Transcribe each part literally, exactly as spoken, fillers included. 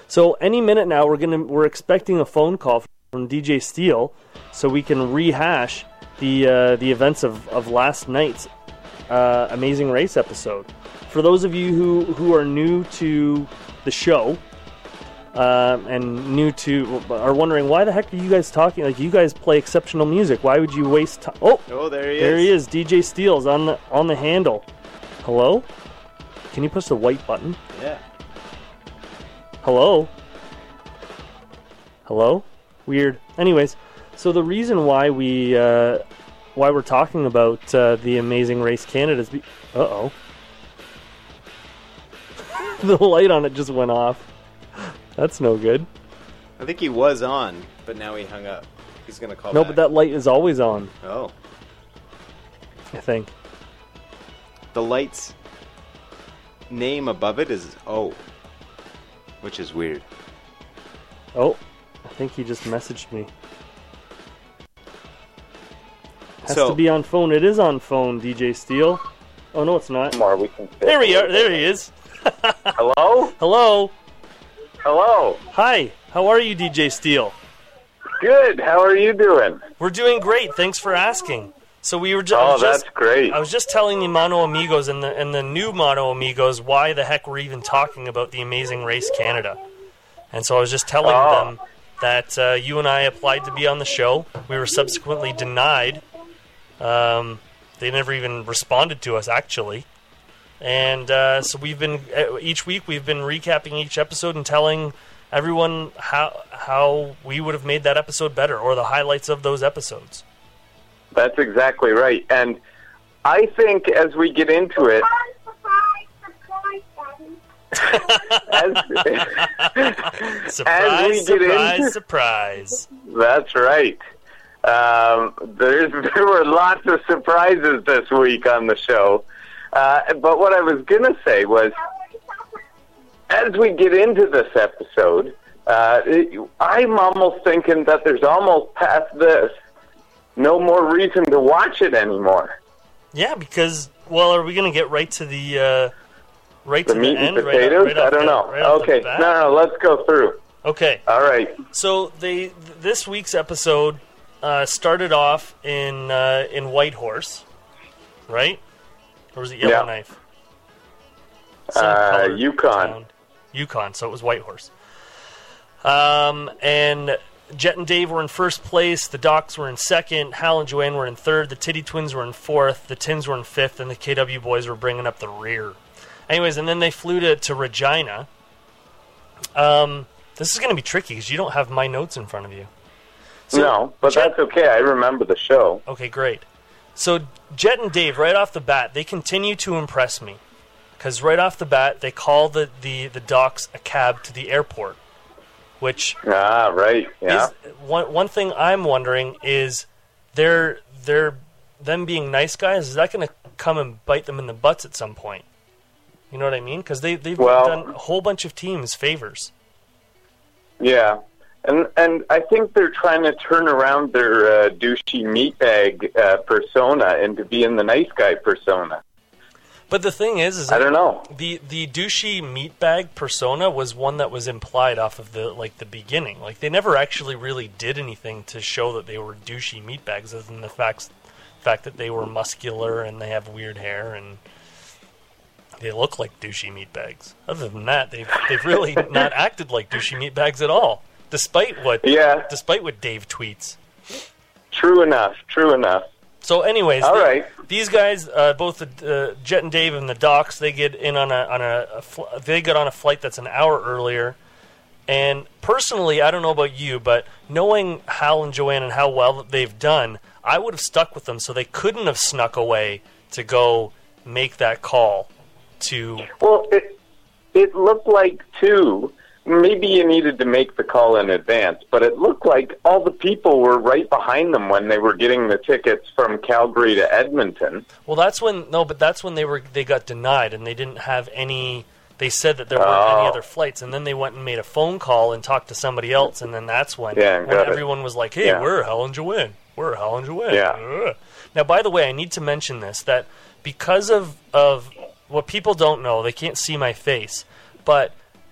So any minute now, we're gonna we're expecting a phone call from D J Steele, so we can rehash the uh, the events of, of last night's uh, Amazing Race episode. For those of you who, who are new to the show uh, and new to are wondering why the heck are you guys talking? Like, you guys play exceptional music. Why would you waste time? Oh, oh, there he there is. he is. D J Steele's on the on the handle. Hello? Can you push the white button? Yeah. Hello? Hello? Weird. Anyways, so the reason why we uh, why we're talking about uh, the Amazing Race Canada is be- uh-oh. The light on it just went off. That's no good. I think he was on, but now he hung up. He's going to call No, back. but that light is always on. Oh. I think. The light's name above it is O, which is weird. Oh, I think he just messaged me. Has so, to be on phone. It is on phone, D J Steele. Oh, no, it's not. More we can fit. There we are. There he is. Hello? Hello. Hello. Hi. How are you, D J Steele? Good. How are you doing? We're doing great. Thanks for asking. So we were ju- I Oh, was just that's great. I was just telling the Mono Amigos and the and the new Mono Amigos why the heck we're even talking about the Amazing Race Canada. And so I was just telling Oh. them that uh, you and I applied to be on the show. We were subsequently denied. Um, they never even responded to us, actually. And uh, so we've been uh, each week we've been recapping each episode and telling everyone how how we would have made that episode better, or the highlights of those episodes. That's exactly right. And I think as we get into it, as, Surprise, as we get surprise, into, surprise. That's right. Um, there's, there were lots of surprises this week on the show. Uh, but what I was going to say was, as we get into this episode, uh, it, I'm almost thinking that there's almost past this no more reason to watch it anymore. Yeah, because, well, are we going to get right to the uh, right The to meat the end? and potatoes? Right off, right I don't the, know. Right off okay, the bat? no, no, let's go through. Okay. All right. So they this week's episode uh, started off in uh, in Whitehorse, right? Or was it Yellowknife? Some Uh, colored Yukon. town. Yukon, so it was Whitehorse. Um, and Jet and Dave were in first place, the Docs were in second, Hal and Joanne were in third, the Titty Twins were in fourth, the Tins were in fifth, and the K W Boys were bringing up the rear. Anyways, and then they flew to, to Regina. Um, this is going to be tricky because you don't have my notes in front of you. So, no, but Jet, that's okay. I remember the show. Okay, great. So Jet and Dave, right off the bat, they continue to impress me. Because right off the bat, they call the, the, the Docs a cab to the airport. Which Ah, right, yeah. is, one one thing I'm wondering is, they're they're them being nice guys. Is that going to come and bite them in the butts at some point? You know what I mean? Because they they've Well- done a whole bunch of teams favors. Yeah, and and I think they're trying to turn around their uh, douchey meatbag uh, persona into being the nice guy persona. But the thing is, is I don't know. the the douchey meatbag persona was one that was implied off of the like the beginning. Like they never actually really did anything to show that they were douchey meatbags, other than the fact fact that they were muscular and they have weird hair and they look like douchey meatbags. Other than that, they've they've really not acted like douchey meatbags at all, despite what Yeah. despite what Dave tweets. True enough. True enough. So, anyways, All they- right. these guys, uh, both the uh, Jet and Dave and the Docs, they get in on a on a, a fl- they get on a flight that's an hour earlier. And personally, I don't know about you, but knowing Hal and Joanne and how well that they've done, I would have stuck with them so they couldn't have snuck away to go make that call to. Well, it it looked like too. Maybe you needed to make the call in advance, but it looked like all the people were right behind them when they were getting the tickets from Calgary to Edmonton. Well, that's when no, but that's when they were they got denied and they didn't have any. They said that there weren't Oh. any other flights, and then they went and made a phone call and talked to somebody else, and then that's when, Yeah, when got it. everyone was like, "Hey, Yeah. we're Hal and Joanne. We're Hal and Joanne." Yeah. Ugh. Now, by the way, I need to mention this, that because of of what people don't know, they can't see my face, but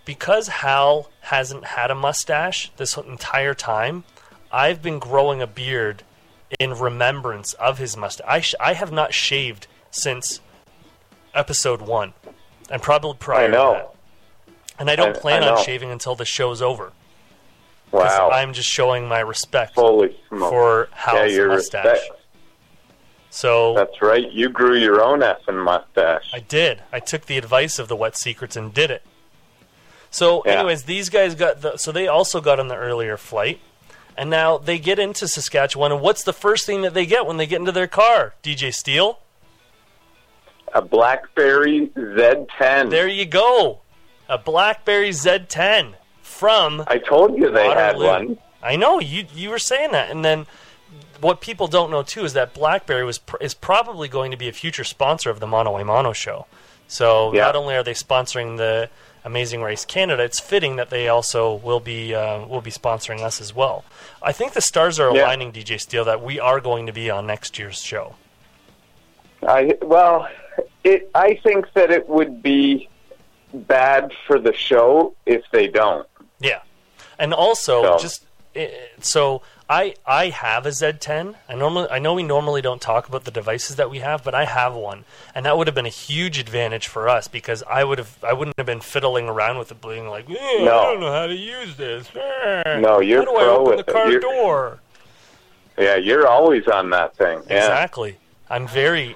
because Hal hasn't had a mustache this entire time, I've been growing a beard in remembrance of his mustache. I, sh- I have not shaved since episode one, and probably prior I know. to that. And I don't I, plan I on shaving until the show's over. Wow. I'm just showing my respect Holy smokes. for Hal's yeah, your mustache. respect. So That's right. You grew your own effing mustache. I did. I took the advice of the Wet Secrets and did it. So, Yeah. anyways, these guys got the. So they also got on the earlier flight, and now they get into Saskatchewan. And what's the first thing that they get when they get into their car? D J Steele. A BlackBerry Z ten. There you go. A BlackBerry Z ten from. I told you they had Waterloo. one. I know you. You were saying that, and then what people don't know too is that BlackBerry was pr- is probably going to be a future sponsor of the Mono a Mono show. So Yeah. not only are they sponsoring the Amazing Race Canada, it's fitting that they also will be uh, will be sponsoring us as well. I think the stars are Yeah. aligning, D J Steele, that we are going to be on next year's show. I well, it. I think that it would be bad for the show if they don't. Yeah, and also So. just eh, so I I have a Z ten. I normally I know we normally don't talk about the devices that we have, but I have one, and that would have been a huge advantage for us because I would have I wouldn't have been fiddling around with it, being like, eh, No. I don't know how to use this. Eh, No, you're how do I pro open with the it. car You're- door? Yeah, you're always on that thing. Yeah. Exactly. I'm very.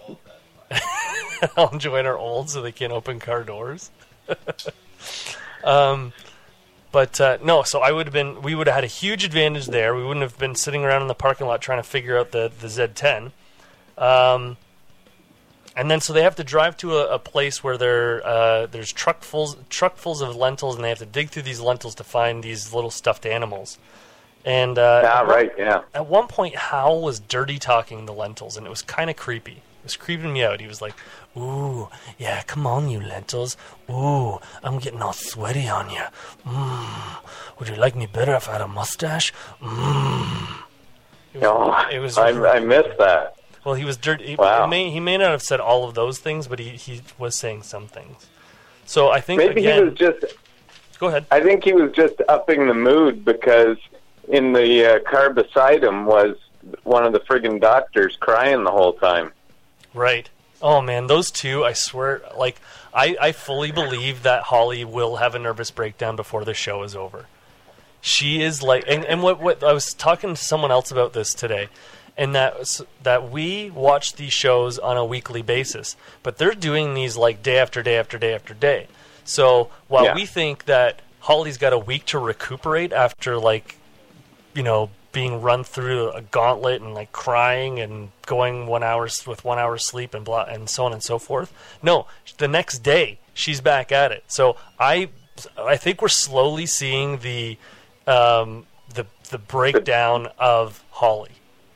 I'll join our old so they can't open car doors. um, but uh, no, so I would have been. We would have had a huge advantage there. We wouldn't have been sitting around in the parking lot trying to figure out the the Z ten. Um, and then so they have to drive to a, a place where there uh, there's truckfuls truckfuls of lentils, and they have to dig through these lentils to find these little stuffed animals. And uh, Ah, at one- right. Yeah. At one point, Hal was dirty talking the lentils, and it was kind of creepy. It was creeping me out. He was like, "Ooh, yeah, come on, you lentils. Ooh, I'm getting all sweaty on you. Mmm. Would you like me better if I had a mustache? Mmm." It was, No, it was I, really- I missed that. well, he was dirty. He, Wow. he may he may not have said all of those things, but he, he was saying some things. So I think Maybe again, he was just. go ahead. I think he was just upping the mood because in the uh, car beside him was one of the friggin' doctors crying the whole time. Right. Oh man, those two, I swear, like I, I fully believe that Holly will have a nervous breakdown before the show is over. She is like, and, and what, what I was talking to someone else about this today, and that was, that we watch these shows on a weekly basis, but they're doing these like day after day after day after day. So while Yeah. we think that Holly's got a week to recuperate after like, you know, being run through a gauntlet and like crying and going one hour s- with one hour sleep and blah and so on and so forth. No, the next day she's back at it. So I, I think we're slowly seeing the, um, the the breakdown of Holly.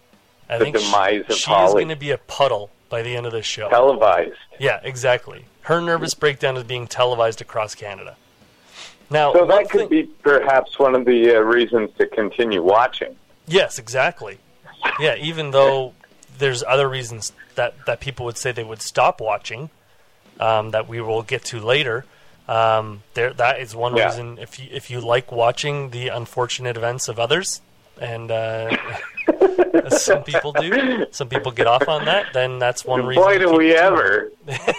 I The think demise she, of she is Holly. going to be a puddle by the end of this show. Televised. Yeah, exactly. Her nervous breakdown is being televised across Canada. Now, So one that could thing- be perhaps one of the uh, reasons to continue watching. Yes, exactly. Yeah, even though there's other reasons that, that people would say they would stop watching, um, that we will get to later. Um, there, that is one Yeah. reason. If you if you like watching the unfortunate events of others, and uh, as some people do, some people get off on that. Then that's one reason. Boy, to do keep we tuning. ever.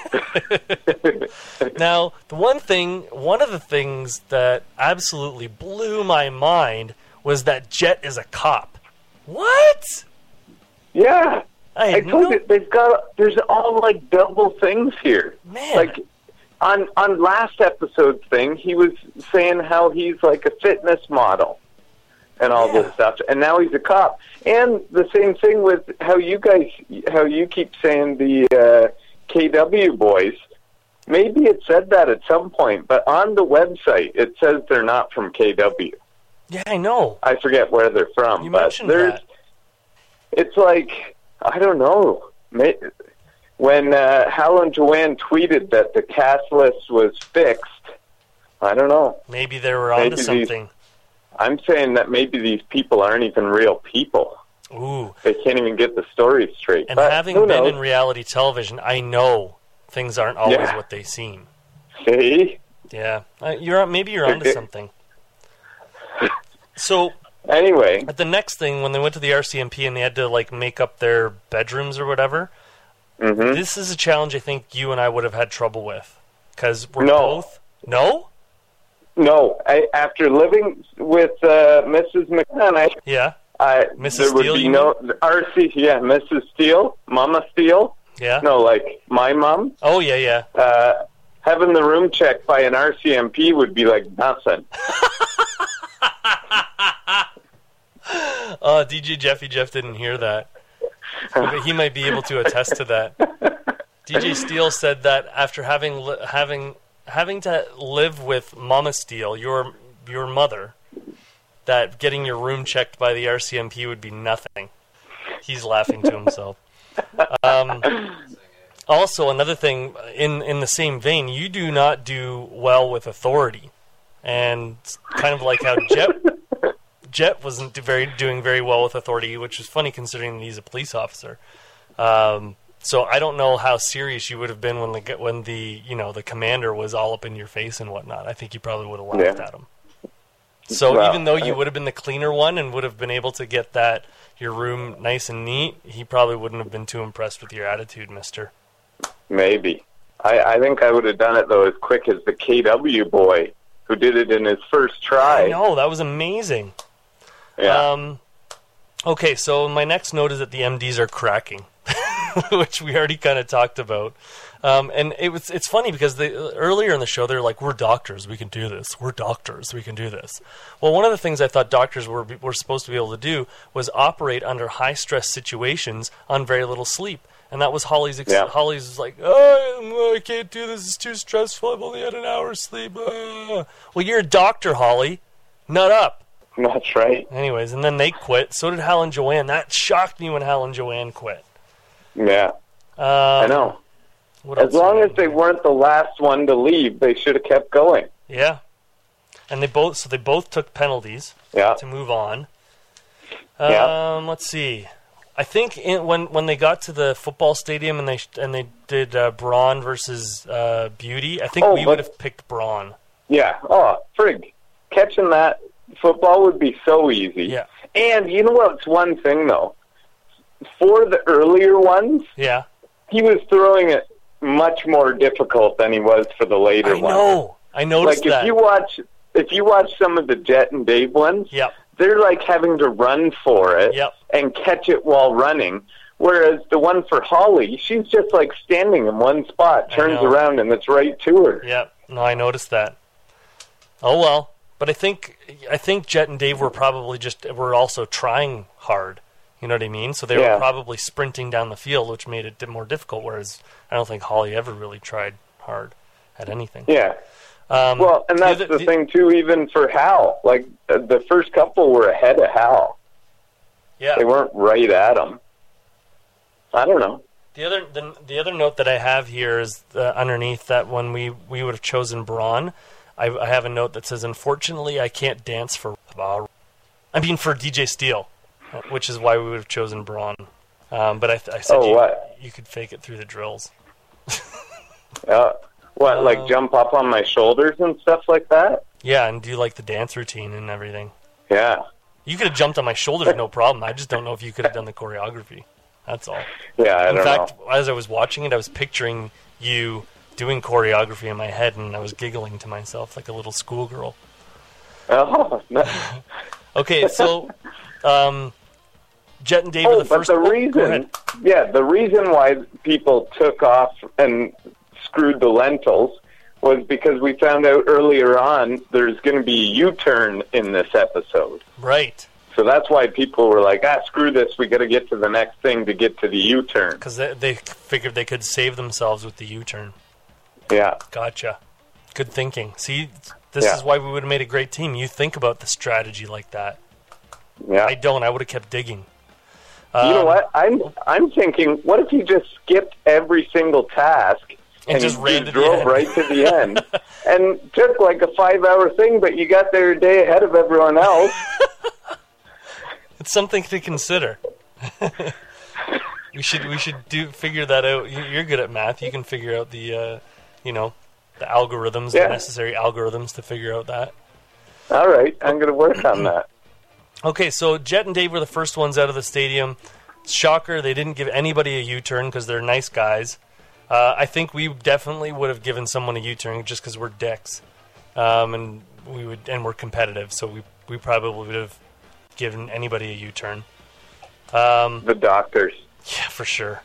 Now, the one thing, one of the things that absolutely blew my mind was that Jet is a cop. What? Yeah. I I had told no- you, they've got, there's all like double things here. Man. Like, on, on last episode's thing, he was saying how he's like a fitness model and all Yeah. this stuff, and now he's a cop. And the same thing with how you guys, how you keep saying the uh, K W boys. Maybe it said that at some point, but on the website it says they're not from K W. Yeah, I know. I forget where they're from, You but mentioned there's. that. It's like I don't know. May- When uh, Hal and Joanne tweeted that the cast list was fixed, I don't know. Maybe they were onto Maybe these- something. I'm saying that maybe these people aren't even real people. Ooh. They can't even get the story straight. And but having who been knows? in reality television, I know things aren't always Yeah. what they seem. See, Yeah, uh, you're maybe you're onto something. So Anyway, at the next thing, when they went to the R C M P and they had to like make up their bedrooms or whatever, mm-hmm. this is a challenge I think you and I would have had trouble with because we're No. both no. no. I, after living with uh, Missus McMahon, I, Yeah, I Missus there would Steele, be you no R C. Yeah, Missus Steele, Mama Steele. yeah. No, like my mom. Oh yeah, yeah. Uh, having the room checked by an R C M P would be like nothing. Oh, D J Jeffy Jeff didn't hear that. But he might be able to attest to that. D J Steele said that after having li- having having to live with Mama Steele, your your mother, that getting your room checked by the R C M P would be nothing. He's laughing to himself. Um, also, another thing in in the same vein, you do not do well with authority, and kind of like how Jet. Jet wasn't do very doing very well with authority, which is funny considering that he's a police officer. Um, so I don't know how serious you would have been when the when the you know the commander was all up in your face and whatnot. I think you probably would have laughed Yeah. at him. So Well, even though you I- would have been the cleaner one and would have been able to get that your room nice and neat, he probably wouldn't have been too impressed with your attitude, Mister. Maybe. I, I think I would have done it though as quick as the K W boy who did it in his first try. I know, that was amazing. Yeah. Um, okay, so my next note is that the M Ds are cracking, which we already kind of talked about. Um, and it was it's funny because they, earlier in the show they're like, "We're doctors, we can do this. We're doctors, we can do this." Well, one of the things I thought doctors were were supposed to be able to do was operate under high stress situations on very little sleep. And that was Holly's. Ex- Yeah. Holly's like, oh, I can't do this. It's too stressful. I've only had an hour's sleep. Ah. Well, you're a doctor, Holly. Nut up. That's right. Anyways, and then they quit. So did Hal and Joanne. That shocked me when Hal and Joanne quit. Yeah. Um, I know. What As else long did as I they do? weren't the last one to leave, they should have kept going. Yeah. And they both. So they both took penalties Yeah. to move on. Um, Yeah. Let's see. I think in, when when they got to the football stadium and they and they did uh, Braun versus uh, Beauty, I think Oh, we but- would have picked Braun. Yeah. Oh, frig. Catching that football would be so easy. Yeah. And you know what's one thing, though? For the earlier ones, Yeah. he was throwing it much more difficult than he was for the later I ones. know. I noticed Like, that. if you watch if you watch some of the Jet and Dave ones, Yep. they're like having to run for it Yep. and catch it while running. Whereas the one for Holly, she's just like standing in one spot, I turns know. around, and it's right to her. Yep. No, I noticed that. Oh well, but I think I think Jet and Dave were probably just were also trying hard. You know what I mean? So they Yeah. were probably sprinting down the field, which made it more difficult. Whereas I don't think Holly ever really tried hard at anything. Yeah. Um, Well, and that's other- the, thing too. Even for Hal, like uh, the first couple were ahead of Hal. Yeah. They weren't right at him. I don't know. The other the, the other note that I have here is uh, underneath that when we, we would have chosen Braun, I, I have a note that says, "Unfortunately, I can't dance for." Uh, I mean, for D J Steele, which is why we would have chosen Braun. Um, but I, th- I said Oh, you, what? you could fake it through the drills. Uh, what, like Uh, jump up on my shoulders and stuff like that? Yeah, and do like the dance routine and everything. Yeah. You could have jumped on my shoulders, no problem. I just don't know if you could have done the choreography. That's all. Yeah, I In don't fact, know. as I was watching it, I was picturing you doing choreography in my head, and I was giggling to myself like a little schoolgirl. Oh, no. Okay, so um, Jet and Dave are oh the but first. the oh, go reason, ahead. yeah, the reason why people took off and screwed the lentils was because we found out earlier on there's going to be a U-turn in this episode. Right, So that's why people were like, ah, screw this, we got to get to the next thing to get to the U-turn. because they, they figured they could save themselves with the U-turn. Yeah. Gotcha. Good thinking. See, this Yeah. is why we would have made a great team. You think about the strategy like that. Yeah. I don't. I would have kept digging. You know Um, what? I'm I'm thinking, what if you just skipped every single task And just you ran to the drove end. right to the end and took like a five-hour thing, but you got there a day ahead of everyone else? It's something to consider. we should we should do figure that out. You- You're good at math. You can figure out the uh, you know the algorithms, Yeah. the necessary algorithms to figure out that. All right, I'm going to work on that. Okay, so Jet and Dave were the first ones out of the stadium. Shocker, they didn't give anybody a U-turn because they're nice guys. Uh, I think we definitely would have given someone a U-turn just because we're dicks, um, and we would, and we're competitive. So we we probably would have given anybody a U-turn. Um, The doctors. yeah, for sure.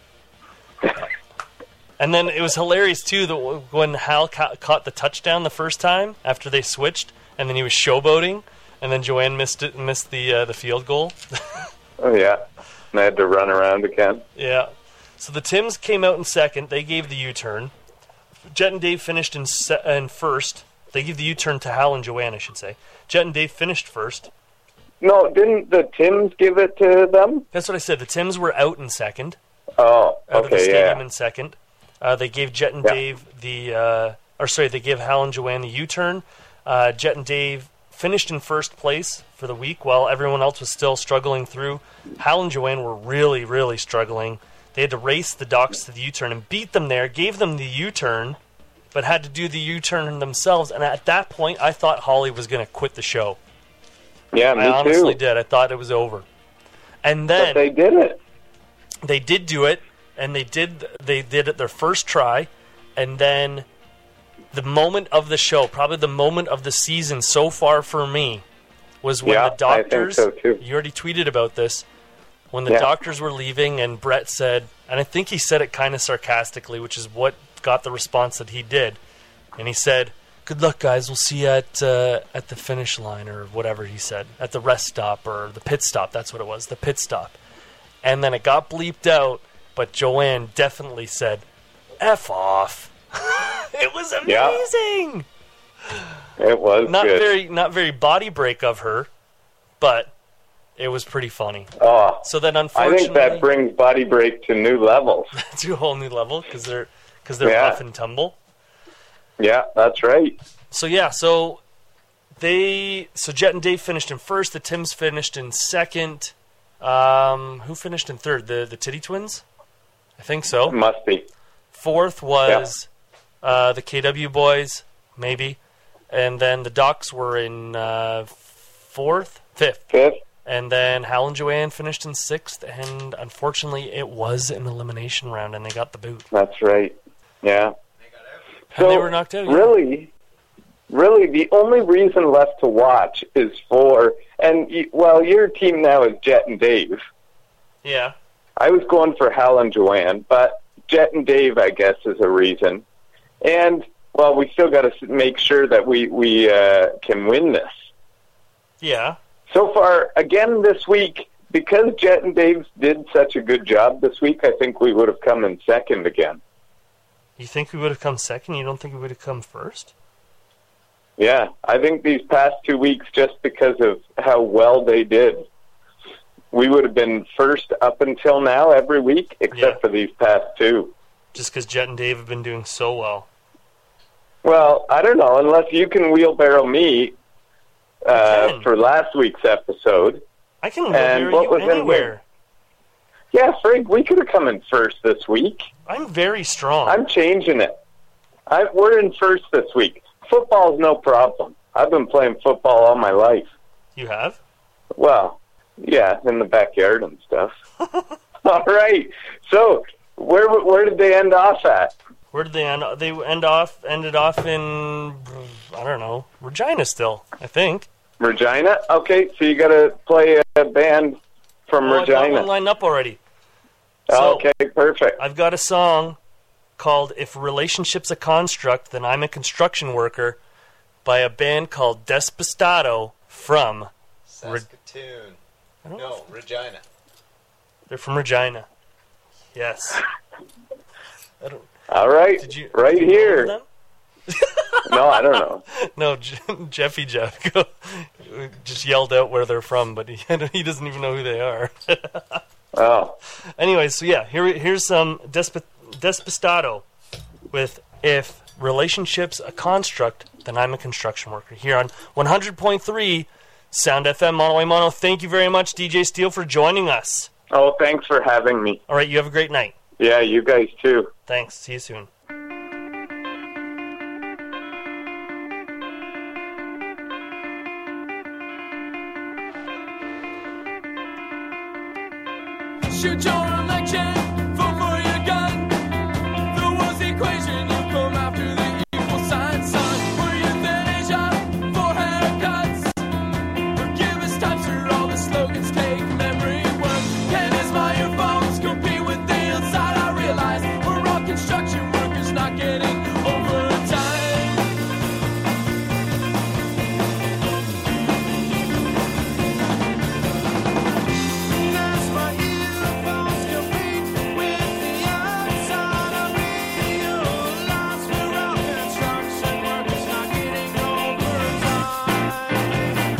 And then it was hilarious too that w- when Hal ca- caught the touchdown the first time after they switched, and then he was showboating, and then Joanne missed it, missed the uh, the field goal. Oh, yeah. And I had to run around again. Yeah. So the Tims came out in second. They gave the U-turn. Jet and Dave finished in se- in first. They gave the U-turn to Hal and Joanne, I should say. Jet and Dave finished first. No, didn't the Tims give it to them? That's what I said. The Tims were out in second. Oh, Out of the okay, stadium yeah. in second. Uh, they gave Jet and Yeah. Dave the, uh, or sorry, they gave Hal and Joanne the U-turn. Uh, Jet and Dave finished in first place for the week while everyone else was still struggling through. Hal and Joanne were really, really struggling. They had to race the Docs to the U-turn and beat them there, gave them the U-turn, but had to do the U-turn themselves. And at that point, I thought Holly was going to quit the show. Yeah, me I honestly too. did. I thought it was over. And But then they did it. they did do it, and they did they did it their first try, and then the moment of the show, probably the moment of the season so far for me, was when Yeah, the I think doctors. so, too. You already tweeted about this. When the Yeah. doctors were leaving, and Brett said, and I think he said it kind of sarcastically, which is what got the response that he did. And he said, "Good luck, guys. We'll see you at uh, at the finish line," or whatever he said, at the rest stop or the pit stop. That's what it was, the pit stop. And then it got bleeped out, but Joanne definitely said, "F off." It was Yeah. amazing. It was Not good. very, not very body break of her, but it was pretty funny. Oh, So then, I unfortunately, think that brings Body Break to new levels. to a whole new level because they're because they're Yeah. rough and tumble. Yeah, that's right. So yeah, so they so Jet and Dave finished in first. The Tims finished in second. Um, who finished in third? The the Titty Twins, I think so. Must be. Fourth was uh, the K W Boys, maybe, and then the Docs were in uh, fourth, fifth, Fifth. and then Hal and Joanne finished in sixth. And unfortunately, it was an elimination round, and they got the boot. That's right. Yeah. And they were knocked out. Yeah. Really, really, the only reason left to watch is for, and y- well, your team now is Jet and Dave. Yeah. I was going for Hal and Joanne, but Jet and Dave, I guess, is a reason. And, well, we still got to make sure that we, we uh, can win this. Yeah. So far, again this week, because Jet and Dave did such a good job this week, I think we would have come in second again. You think we would have come second? You don't think we would have come first? Yeah, I think these past two weeks, just because of how well they did, we would have been first up until now every week, except Yeah. for these past two. Just because Jet and Dave have been doing so well. Well, I don't know, unless you can wheelbarrow me I uh, can. for last week's episode. I can And hear what you was in anywhere. Yeah, Frig, we could have come in first this week. I'm very strong. I'm changing it. I, we're in first this week. Football's no problem. I've been playing football all my life. You have? Well, yeah, in the backyard and stuff. All right. So, where where did they end off at? Where did they end? They end off ended off in I don't know Regina still. I think. Regina. Okay, so you got to play a band from Oh, I got one Regina. lined up already. So, Okay, perfect. I've got a song called "If Relationship's a Construct, Then I'm a Construction Worker" by a band called Despistado from. Saskatoon. I don't know. No, Regina. They're from Regina. Yes. I don't. All right, Did you right did you know here. them? No, I don't know. No, Je- Jeffy Jeff just yelled out where they're from, but he, he doesn't even know who they are. Oh, Anyways, so yeah, here here's some Desp- Despistado with "If Relationship's a Construct, Then I'm a Construction Worker" here on one hundred point three Sound F M Mono a Mono. Thank you very much, D J Steele, for joining us. oh, thanks for having me. All right, you have a great night. Yeah, you guys too. Thanks. See you soon. Shoot your election, vote for your gun. The world's equation, you come after the equal sign, son. We're euthanasia for haircuts. Forgive us times for all the slogans, take memory work. Can his microphones compete with the inside? I realize we're all construction workers not getting overtime. That's why earphones compete with the outside. I realize we're all construction workers not getting overtime.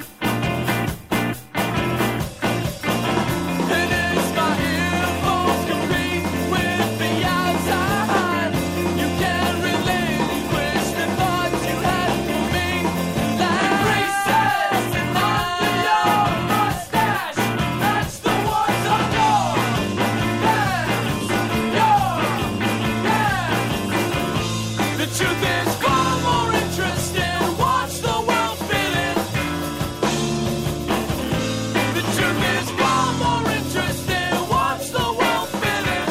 And it's my earphones compete with the outside. You can't relinquish the thoughts you had for me. Like recess and under your mustache. That's the ones on your hands. Your hands. The truth is far more interesting. Watch the world spinning. The truth is far more interesting. Watch the world spinning.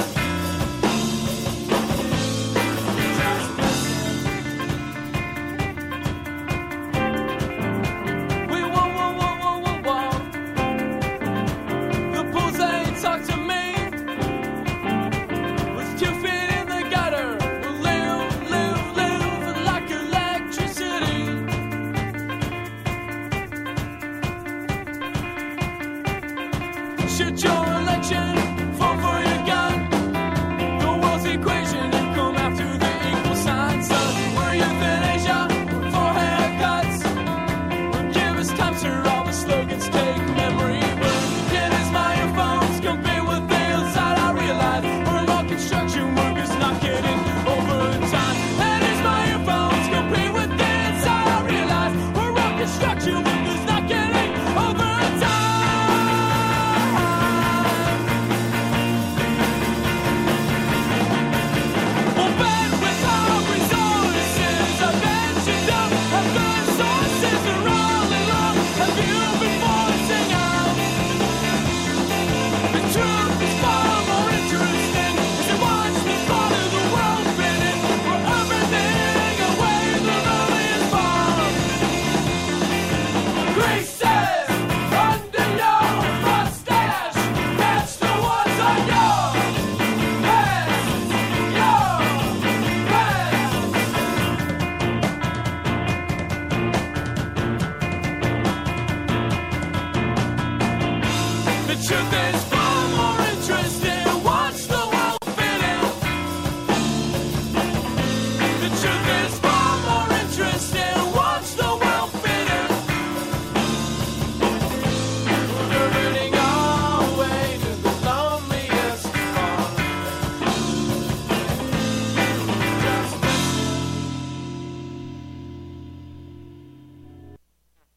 Just listen. We whoa, whoa, whoa, whoa, whoa, whoa. The bulls ain't talk to me. With two feet in the gutter, we'll live, live, live like electricity. Shoot your election, vote for your gun. The world's equation, you come after the equal sign, son. We're euthanasia for haircuts. Give us time for all the slogans, take memory work. Get his microphones, compete with the inside. I realize we're all construction workers not getting overtime. And his microphones compete with the inside. I realize we're all construction workers not getting overtime. We'll bend with our resources. I mentioned up, and the sources are all along. Have you been voicing out? The truth is far more interesting as you watch this part of the world spinning. We're everything away the loneliest farm. Greases under your mustache. That's the ones on your hands. Your hands. The truth is